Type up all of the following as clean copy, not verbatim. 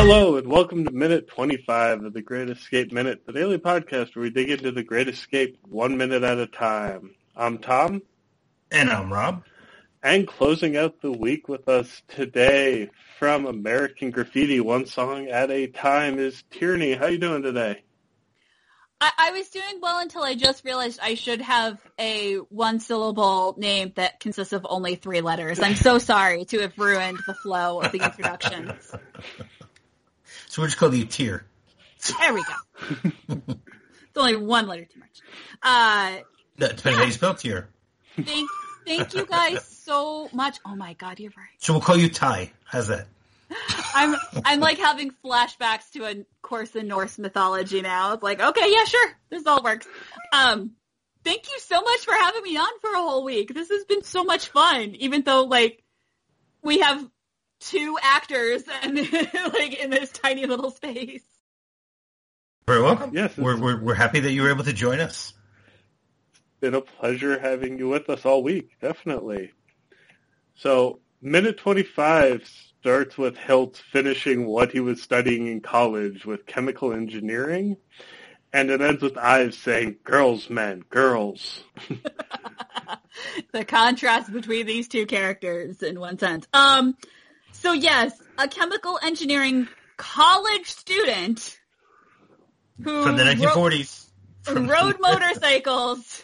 Hello and welcome to Minute 25 of the Great Escape Minute, the daily podcast where we dig into the Great Escape 1 minute at a time. I'm Tom. And I'm Rob. And closing out the week with us today from American Graffiti, one song at a time, is Tierney. How you doing today? I was doing well until I just realized I should have a one-syllable name that consists of only 3 letters. I'm so sorry to have ruined the flow of the introductions. So we'll just call you Tier. There we go. It's only 1 letter too much. That depends how you spell Tier. Thank you guys so much. Oh my God, you're right. So we'll call you Ty. How's that? I'm like having flashbacks to a course in Norse mythology now. It's like, okay, yeah, sure. This all works. Thank you so much for having me on for a whole week. This has been so much fun, even though, like, we have 2 actors and like in this tiny little space. Very welcome. Yes, we're happy that you were able to join us. It's been a pleasure having you with us all week, definitely. So, Minute 25 starts with Hilt finishing what he was studying in college with chemical engineering, and it ends with Ives saying, "Girls, men, girls." The contrast between these 2 characters in one sense. So yes, a chemical engineering college student who from the 1940s rode motorcycles,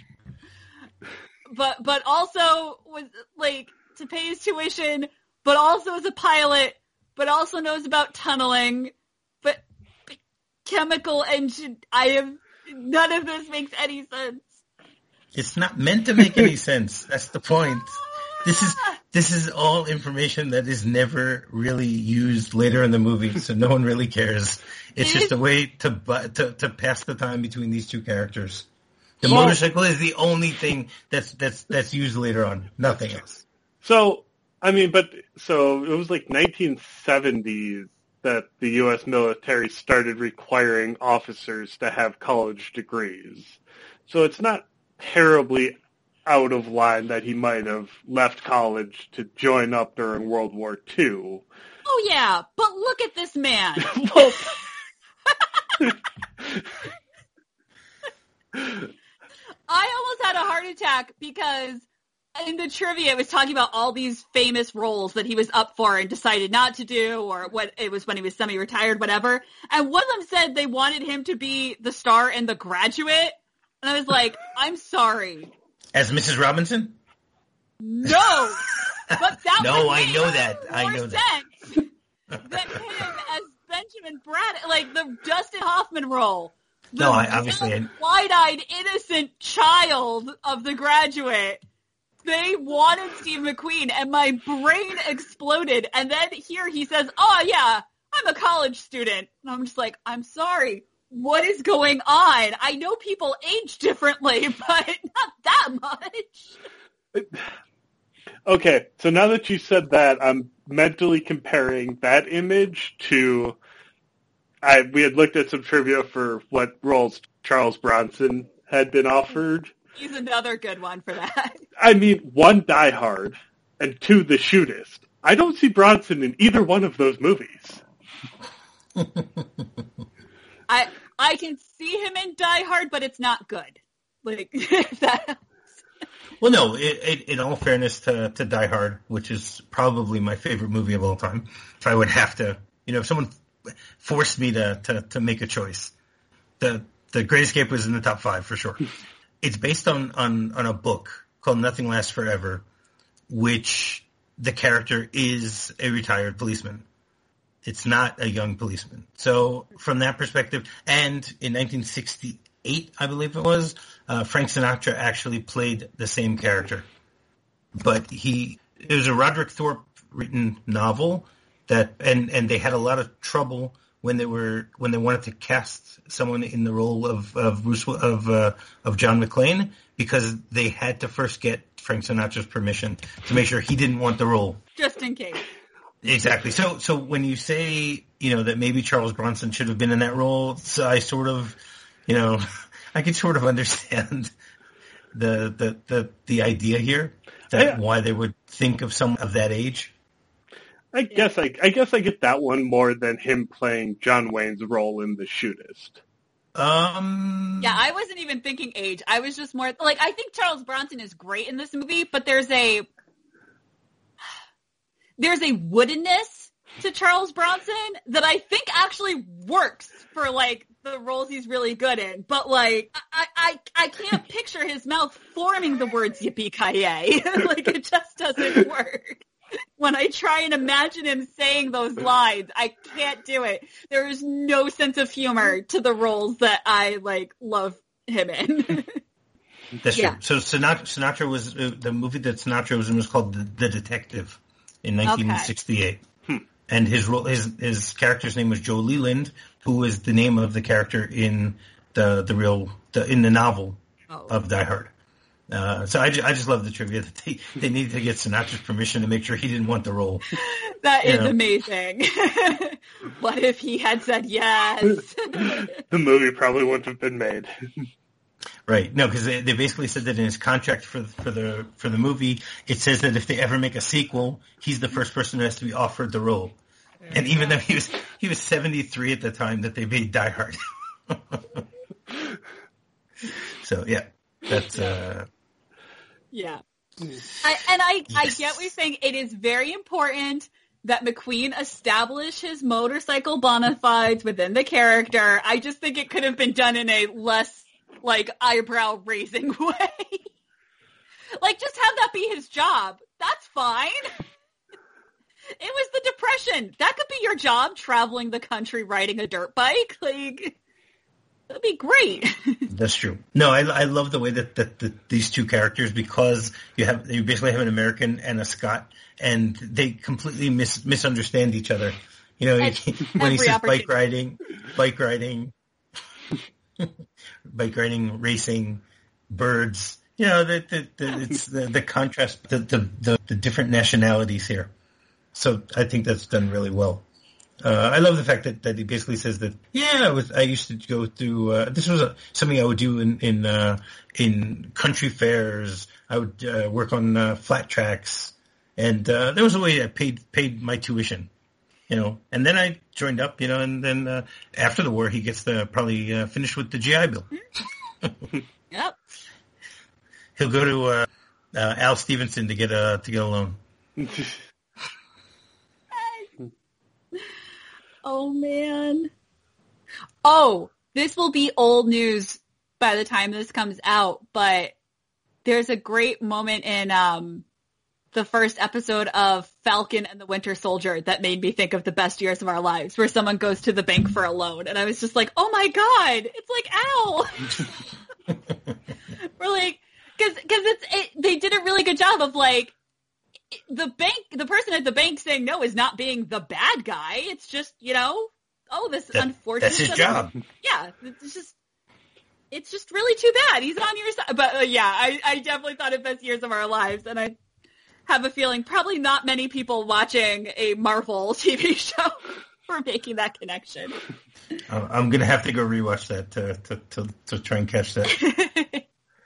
but also was like to pay his tuition, but also is a pilot, but also knows about tunneling, but chemical engine. None of this makes any sense. It's not meant to make any sense. That's the point. This is all information that is never really used later in the movie, so no one really cares. It's just a way to pass the time between these 2 characters. The motorcycle is the only thing that's used later on. Nothing else. So it was like 1970s that the U.S. military started requiring officers to have college degrees. So it's not terribly out of line that he might have left college to join up during World War II. Oh, yeah, but look at this man. I almost had a heart attack because in the trivia it was talking about all these famous roles that he was up for and decided not to do, or what it was when he was semi-retired, whatever. And one of them said they wanted him to be the star in The Graduate. And I was like, I'm sorry. As Mrs. Robinson? No! But that no, would I make know that. I know that. Sense than him as Benjamin Bratt, like the Dustin Hoffman role. No, obviously. Wide-eyed, innocent child of The Graduate. They wanted Steve McQueen, and my brain exploded. And then here he says, "Oh yeah, I'm a college student." And I'm just like, I'm sorry. What is going on? I know people age differently, but not that much. Okay, so now that you said that, I'm mentally comparing that image to... we had looked at some trivia for what roles Charles Bronson had been offered. He's another good one for that. I mean, 1, Die Hard, and 2, The Shootist. I don't see Bronson in either one of those movies. I can see him in Die Hard, but it's not good. Like that. Well, no. In all fairness to Die Hard, which is probably my favorite movie of all time, if I would have to, if someone forced me to make a choice, the Great Escape was in the top 5 for sure. It's based on a book called Nothing Lasts Forever, which the character is a retired policeman. It's not a young policeman. So from that perspective, and in 1968, I believe it was, Frank Sinatra actually played the same character. But it was a Roderick Thorpe written novel and they had a lot of trouble when they wanted to cast someone in the role of John McClane, because they had to first get Frank Sinatra's permission to make sure he didn't want the role. Just in case. Exactly. So when you say, that maybe Charles Bronson should have been in that role, so I sort of, I could sort of understand the idea here, that why they would think of someone of that age. I guess I get that one more than him playing John Wayne's role in The Shootist. Yeah, I wasn't even thinking age. I was just more like, I think Charles Bronson is great in this movie, but there's a woodenness to Charles Bronson that I think actually works for like the roles he's really good in. But like, I can't picture his mouth forming the words yippee-ki-yay. Like, it just doesn't work. When I try and imagine him saying those lines, I can't do it. There is no sense of humor to the roles that I like love him in. That's true. So Sinatra was the movie that Sinatra was in was called The Detective in 1968, and his role, his character's name was Joe Leland, who is the name of the character in the novel of Die Hard. So I just love the trivia that they needed to get Sinatra's permission to make sure he didn't want the role. That is amazing. What if he had said yes? The movie probably wouldn't have been made. Right. No, because they basically said that in his contract for the movie, it says that if they ever make a sequel, he's the first person who has to be offered the role. And even though he was 73 at the time that they made Die Hard. So yeah, that's Yeah. I get what you're saying. It is very important that McQueen establish his motorcycle bona fides within the character. I just think it could have been done in a less, like, eyebrow-raising way. Like, just have that be his job. That's fine. It was the Depression. That could be your job, traveling the country riding a dirt bike. Like, that'd be great. That's true. No, I love the way that these two characters, because you basically have an American and a Scot, and they completely misunderstand each other. You know, when he says bike riding, racing, birds. You know, it's the contrast, the different nationalities here. So I think that's done really well. I love the fact that he basically says that, I used to go through, this was something I would do in country fairs. I would work on flat tracks, and there was a way I paid my tuition, you know, and then I joined up, you know, and then after the war he gets to probably finish with the GI Bill. Yep. He'll go to Al Stevenson to get a loan. Oh, man. Oh, this will be old news by the time this comes out, but there's a great moment in the first episode of Falcon and the Winter Soldier that made me think of The Best Years of Our Lives, where someone goes to the bank for a loan, and I was just like, oh my god, it's like Al! We're like, because they did a really good job of like, the person at the bank saying no is not being the bad guy. It's just, you know, unfortunate. That's his job. Yeah, it's just really too bad. He's on your side. But I definitely thought of Best Years of Our Lives, and I have a feeling probably not many people watching a Marvel TV show were making that connection. I'm gonna have to go rewatch that to try and catch that.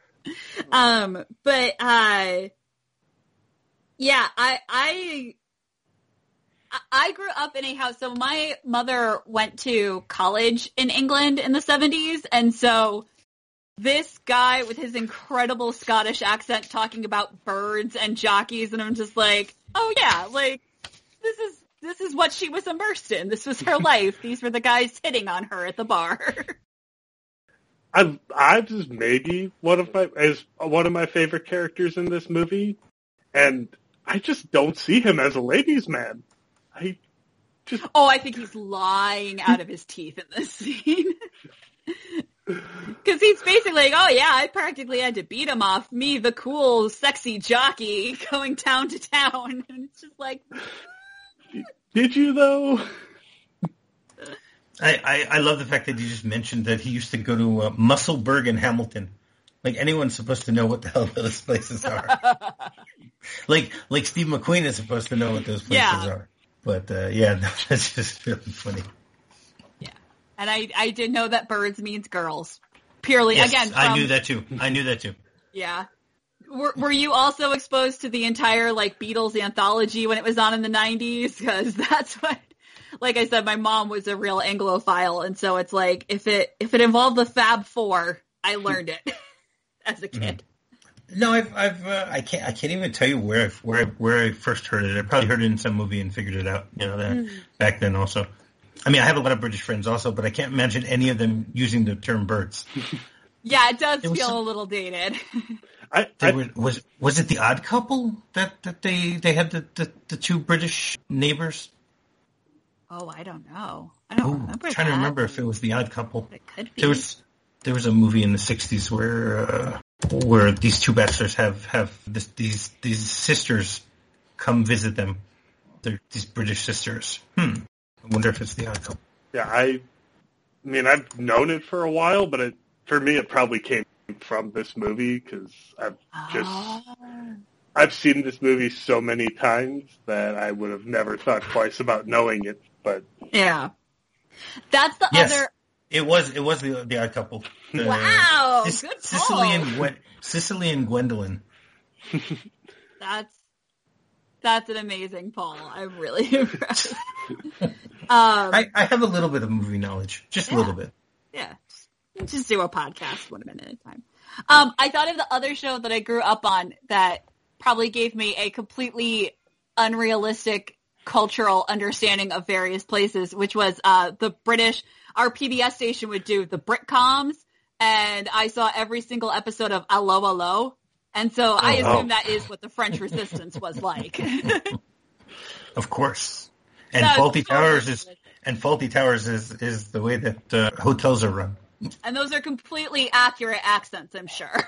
Yeah, I grew up in a house. So my mother went to college in England in the 70s. And so this guy with his incredible Scottish accent talking about birds and jockeys. And I'm just like, oh yeah, like this is what she was immersed in. This was her life. These were the guys hitting on her at the bar. I just maybe one of my favorite characters in this movie. And I just don't see him as a ladies' man. I think he's lying out of his teeth in this scene. Because he's basically like, oh yeah, I practically had to beat him off. Me, the cool, sexy jockey, going town to town. And it's just like... Did you, though? I love the fact that you just mentioned that he used to go to Musselburgh and Hamilton. Like, anyone's supposed to know what the hell those places are. like Steve McQueen is supposed to know what those places are. But, that's just really funny. Yeah. And I did know that birds means girls. Purely, yes, again, I knew that too. Yeah. Were you also exposed to the entire like Beatles anthology when it was on in the 90s? Because that's what, like I said, my mom was a real Anglophile, and so it's like if it involved the Fab Four, I learned it as a kid. No, I can't even tell you where I first heard it. I probably heard it in some movie and figured it out. That back then also. I mean, I have a lot of British friends also, but I can't imagine any of them using the term birds. Yeah, it does feel a little dated. Was it The Odd Couple that they had the two British neighbors? Oh, I don't know. I don't remember. I'm trying to remember if it was The Odd Couple. It could be. There was a movie in the 60s where these two bachelors have these sisters come visit them. They're these British sisters. I wonder if it's The Odd Couple. Yeah, I mean, I've known it for a while, but for me, it probably came from this movie because I've seen this movie so many times that I would have never thought twice about knowing it. But yeah, that's the other. It was the Odd Couple. Wow, good call. Sicily and Gwendolyn. That's an amazing poll. I'm really impressed. I have a little bit of movie knowledge, just a little bit. Yeah, just do a podcast 1 minute at a time. I thought of the other show that I grew up on that probably gave me a completely unrealistic cultural understanding of various places, which was the British. Our PBS station would do the Britcoms, and I saw every single episode of Allo Allo, and so I assume that is what the French Resistance was like. Of course, and Faulty Towers is the way that hotels are run. And those are completely accurate accents, I'm sure.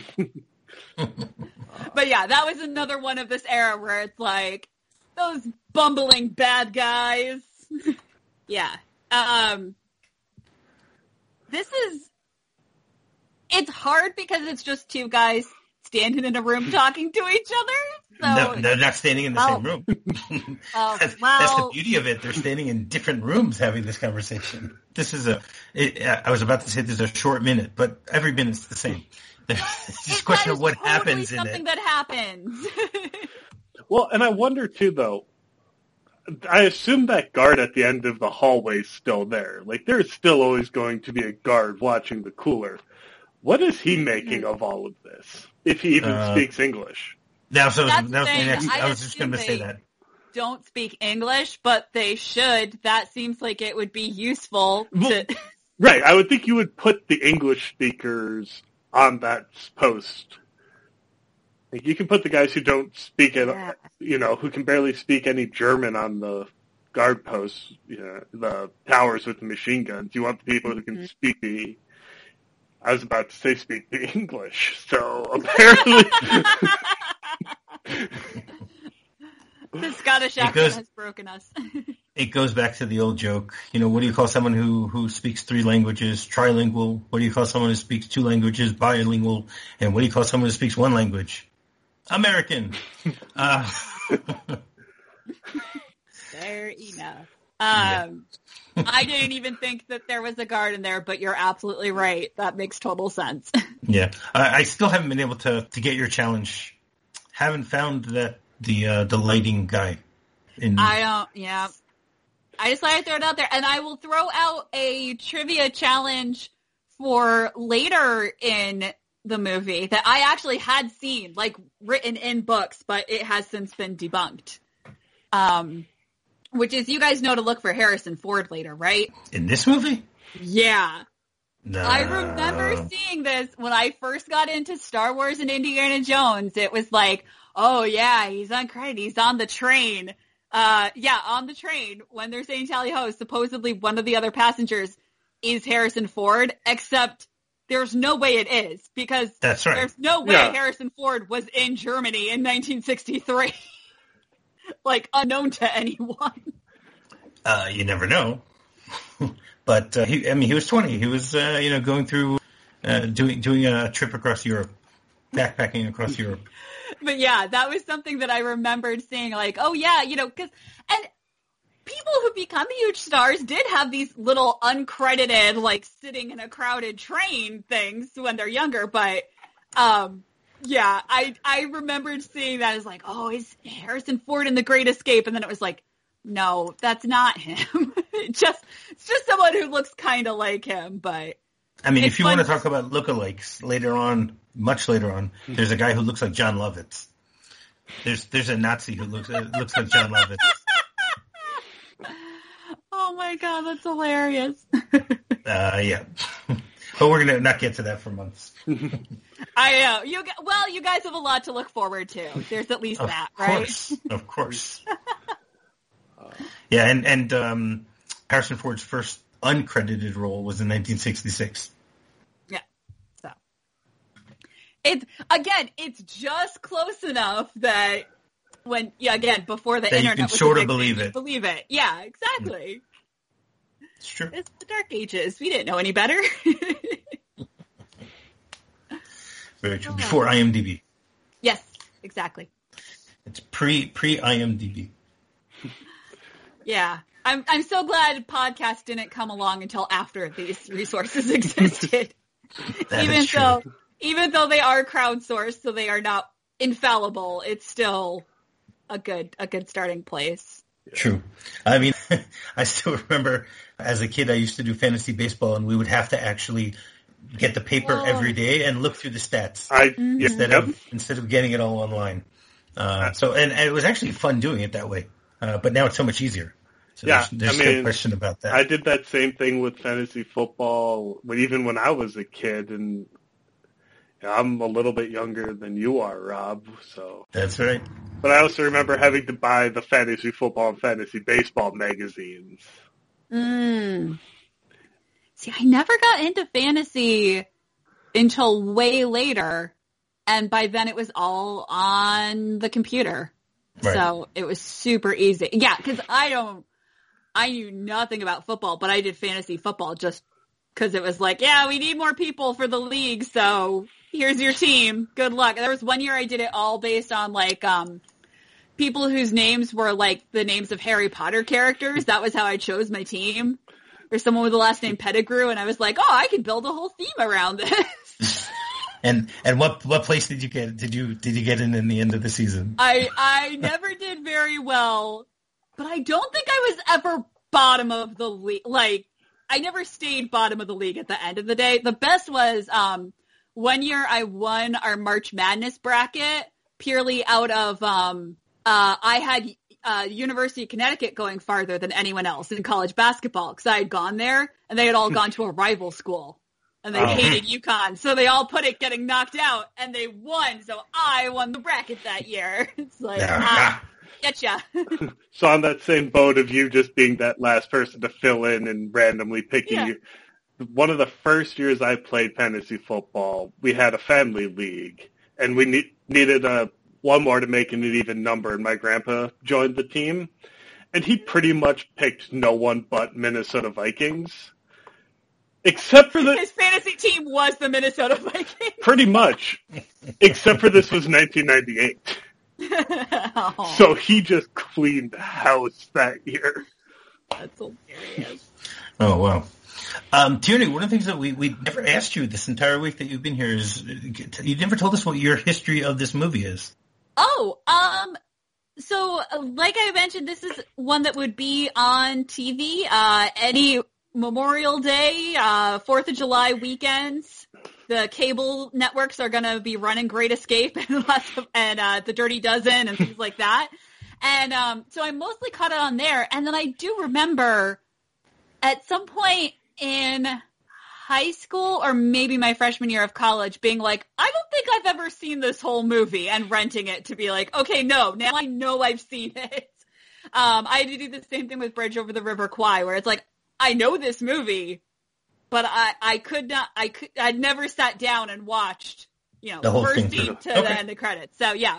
But yeah, that was another one of this era where it's like those bumbling bad guys. Yeah. It's hard because it's just two guys standing in a room talking to each other. So, no, they're not standing in the same room. That's the beauty of it. They're standing in different rooms having this conversation. I was about to say this is a short minute, but every minute's the same. It's just a question of what happens in it. Something that happens. Well, and I wonder too, though, I assume that guard at the end of the hallway is still there. Like, there's still always going to be a guard watching the cooler. What is he making of all of this, if he even speaks English? I was just going to say that. Don't speak English, but they should. That seems like it would be useful. Right. I would think you would put the English speakers on that post. Like, you can put the guys who don't speak it, who can barely speak any German on the guard posts, the towers with the machine guns. You want the people who can speak I was about to say speak the English, so apparently... The Scottish accent has broken us. It goes back to the old joke. What do you call someone who speaks 3 languages? Trilingual. What do you call someone who speaks 2 languages? Bilingual. And what do you call someone who speaks 1 language? American. Fair enough. I didn't even think that there was a guard in there, but you're absolutely right. That makes total sense. Yeah. I still haven't been able to get your challenge. Haven't found that the lighting guy. I just thought I'd throw it out there. And I will throw out a trivia challenge for later in the movie that I actually had seen, like written in books, but it has since been debunked. Which is, you guys know to look for Harrison Ford later, right? In this movie? Yeah. I remember seeing this when I first got into Star Wars and Indiana Jones. It was like, oh yeah, he's uncredited. He's on the train. On the train when they're saying tally ho, supposedly one of the other passengers is Harrison Ford, except there's no way it is, because that's right. There's no way Harrison Ford was in Germany in 1963. Like, unknown to anyone. You never know. But he was 20. He was going through doing a trip across Europe, backpacking across Europe. But yeah, that was something that I remembered seeing, like, oh yeah, because and people who become huge stars did have these little uncredited, like, sitting in a crowded train things when they're younger, but Yeah, I remembered seeing that as like, oh, is Harrison Ford in The Great Escape? And then it was like, no, that's not him. It's just someone who looks kind of like him, but... I mean, if you want to talk about lookalikes later on, much later on, there's a guy who looks like John Lovitz. There's a Nazi who looks like John Lovitz. Oh my God, that's hilarious. Yeah. But we're going to not get to that for months. I know. You guys have a lot to look forward to. There's at least that, right? Of course. Yeah, and Harrison Ford's first uncredited role was in 1966. Yeah. So it's just close enough that before the that internet, you can sort of believe it. Believe it. Yeah, exactly. It's true. It's the Dark Ages. We didn't know any better. Very true. Before IMDb. Yes, exactly. It's pre IMDb. Yeah. I'm so glad podcasts didn't come along until after these resources existed. Even though they are crowdsourced, so they are not infallible, it's still a good starting place. True. I mean, I still remember as a kid I used to do fantasy baseball, and we would have to actually get the paper every day and look through the stats instead of getting it all online. So it was actually fun doing it that way. But now it's so much easier. So there's no question about that. I did that same thing with fantasy football, even when I was a kid, and I'm a little bit younger than you are, Rob. So that's right. But I also remember having to buy the fantasy football and fantasy baseball magazines. See, I never got into fantasy until way later, and by then it was all on the computer. Right. So it was super easy. Yeah, because I knew nothing about football, but I did fantasy football just because it was like, yeah, we need more people for the league, so here's your team. Good luck. There was one year I did it all based on like people whose names were like the names of Harry Potter characters. That was how I chose my team. Or someone with the last name Pettigrew, and I was like, oh, I could build a whole theme around this. And what place did you get? Did you get in the end of the season? I never did very well, but I don't think I was ever bottom of the league. Like, I never stayed bottom of the league at the end of the day. The best was one year I won our March Madness bracket purely out of I had University of Connecticut going farther than anyone else in college basketball because I had gone there and they had all gone to a rival school. And they hated UConn, so they all put it getting knocked out, and they won, so I won the bracket that year. It's like, getcha. So on that same boat of you just being that last person to fill in and randomly picking you, one of the first years I played fantasy football, we had a family league, and we needed one more to make an even number, and my grandpa joined the team, and he pretty much picked no one but Minnesota Vikings. Except for his fantasy team was the Minnesota Vikings. Pretty much. Except for this was 1998. So he just cleaned house that year. That's hilarious. Oh, wow. Tierney, one of the things that we never asked you this entire week that you've been here is you never told us what your history of this movie is. Oh, so like I mentioned, this is one that would be on TV any Memorial Day, 4th of July weekends. The cable networks are going to be running Great Escape and The Dirty Dozen and things like that. And so I mostly caught it on there. And then I do remember at some point in high school or maybe my freshman year of college being like, I don't think I've ever seen this whole movie, and renting it to be like, okay, no, now I know I've seen it. I had to do the same thing with Bridge Over the River Kwai, where it's like, I know this movie, but I'd never sat down and watched, the first scene to the end of credits. So yeah.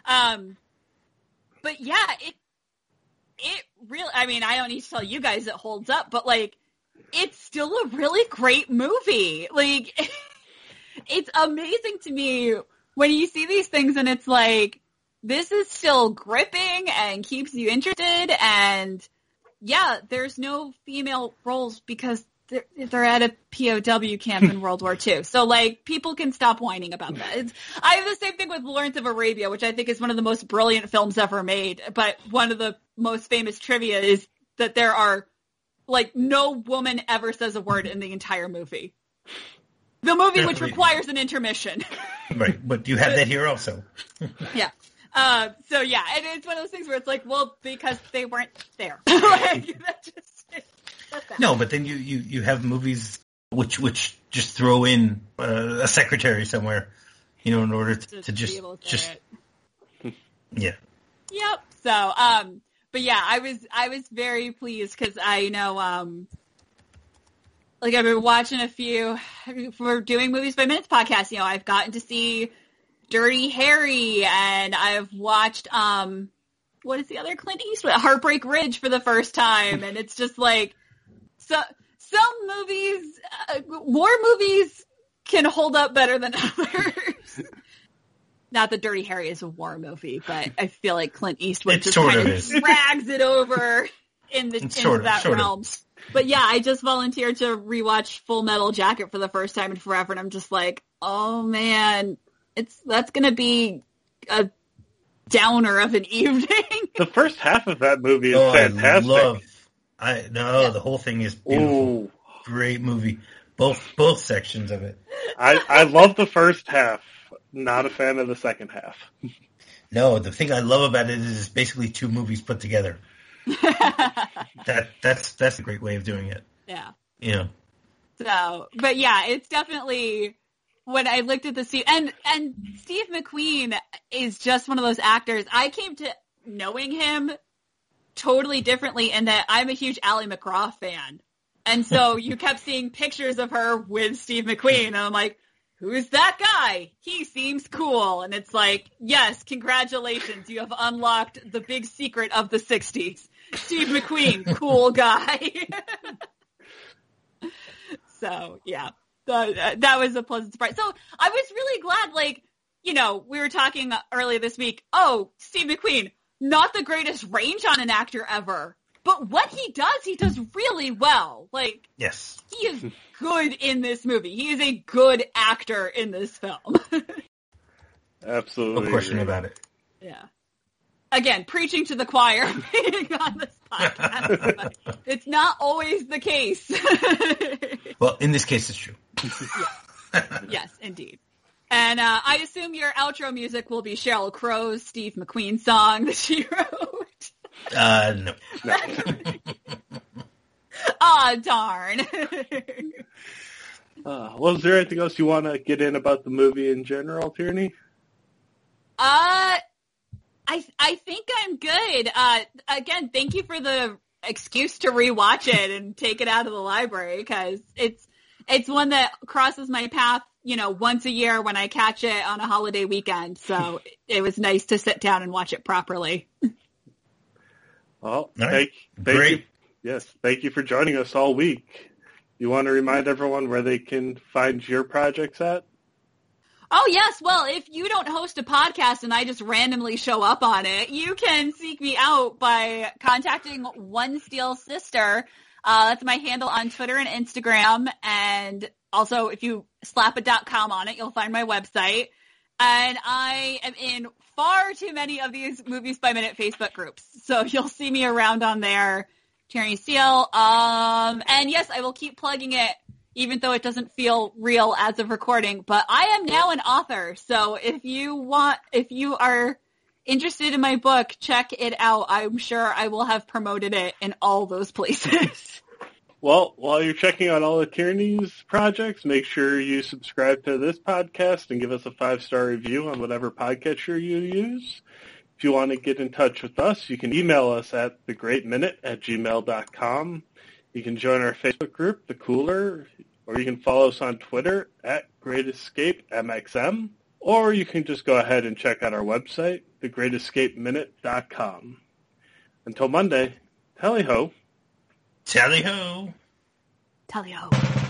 But yeah, it really, I mean, I don't need to tell you guys it holds up, but like, it's still a really great movie. Like, it's amazing to me when you see these things and it's like, this is still gripping and keeps you interested, and yeah, there's no female roles because they're at a POW camp in World War II. So, like, people can stop whining about that. I have the same thing with Lawrence of Arabia, which I think is one of the most brilliant films ever made. But one of the most famous trivia is that there are, like, no woman ever says a word in the entire movie. The movie which requires an intermission. Right, but you have that here also. Yeah. So, yeah, and it's one of those things where it's like, well, because they weren't there. Like, that's that. No, but then you have movies which just throw in a secretary somewhere, in order to just yeah. Yep. So, but yeah, I was very pleased because I know, like I've been watching a few for doing Movies by Minutes podcast. I've gotten to see Dirty Harry, and I've watched what is the other Clint Eastwood, Heartbreak Ridge for the first time, and it's just like some movies, war movies can hold up better than others. Not that Dirty Harry is a war movie, but I feel like Clint Eastwood just kind of drags it over into that realm. But yeah, I just volunteered to rewatch Full Metal Jacket for the first time in forever, and I'm just like, oh man, that's gonna be a downer of an evening. The first half of that movie is fantastic. The whole thing is beautiful. Ooh. Great movie. Both sections of it. I love the first half. Not a fan of the second half. No, the thing I love about it is it's basically two movies put together. That's a great way of doing it. Yeah. Yeah. So, but yeah, it's definitely when I looked at the scene, and Steve McQueen is just one of those actors. I came to knowing him totally differently in that I'm a huge Ally McGraw fan. And so you kept seeing pictures of her with Steve McQueen, and I'm like, who's that guy? He seems cool. And it's like, yes, congratulations. You have unlocked the big secret of the 60s. Steve McQueen, cool guy. So, yeah, that was a pleasant surprise. So I was really glad, like, we were talking earlier this week. Oh, Steve McQueen, not the greatest range on an actor ever. But what he does really well. Like, yes, he is good in this movie. He is a good actor in this film. Absolutely. No question about it. Yeah. Again, preaching to the choir being on this podcast. It's not always the case. Well, in this case, it's true. Yes, indeed. And I assume your outro music will be Sheryl Crow's Steve McQueen song that she wrote. No. Aw, darn. Well, is there anything else you want to get in about the movie in general, Tierney? I think I'm good. Again, thank you for the excuse to rewatch it and take it out of the library, because it's one that crosses my path, once a year when I catch it on a holiday weekend. So it was nice to sit down and watch it properly. Well, thank you. Yes, thank you for joining us all week. You want to remind everyone where they can find your projects at? Oh, yes. Well, if you don't host a podcast and I just randomly show up on it, you can seek me out by contacting One Steel Sister. That's my handle on Twitter and Instagram. And also, if you slap a .com on it, you'll find my website. And I am in far too many of these Movies by Minute Facebook groups. So you'll see me around on there, Tierney Steele. And yes, I will keep plugging it, even though it doesn't feel real as of recording. But I am now an author. So if you are interested in my book, check it out. I'm sure I will have promoted it in all those places. Well, while you're checking out all of Tierney's projects, make sure you subscribe to this podcast and give us a 5-star review on whatever podcatcher you use. If you want to get in touch with us, you can email us at thegreatminute@gmail.com. You can join our Facebook group, The Cooler, or you can follow us on Twitter at GreatEscapeMXM, or you can just go ahead and check out our website, thegreatescapeminute.com. Until Monday, tally-ho. Tally-ho. Tally-ho.